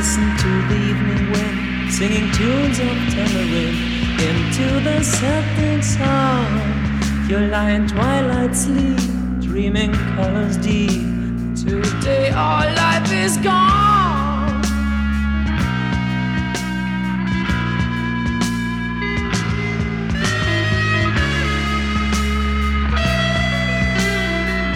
listen to the evening wind singing tunes of tamarind into the setting sun. You lie in twilight sleep, dreaming colors deep. Today all life is gone.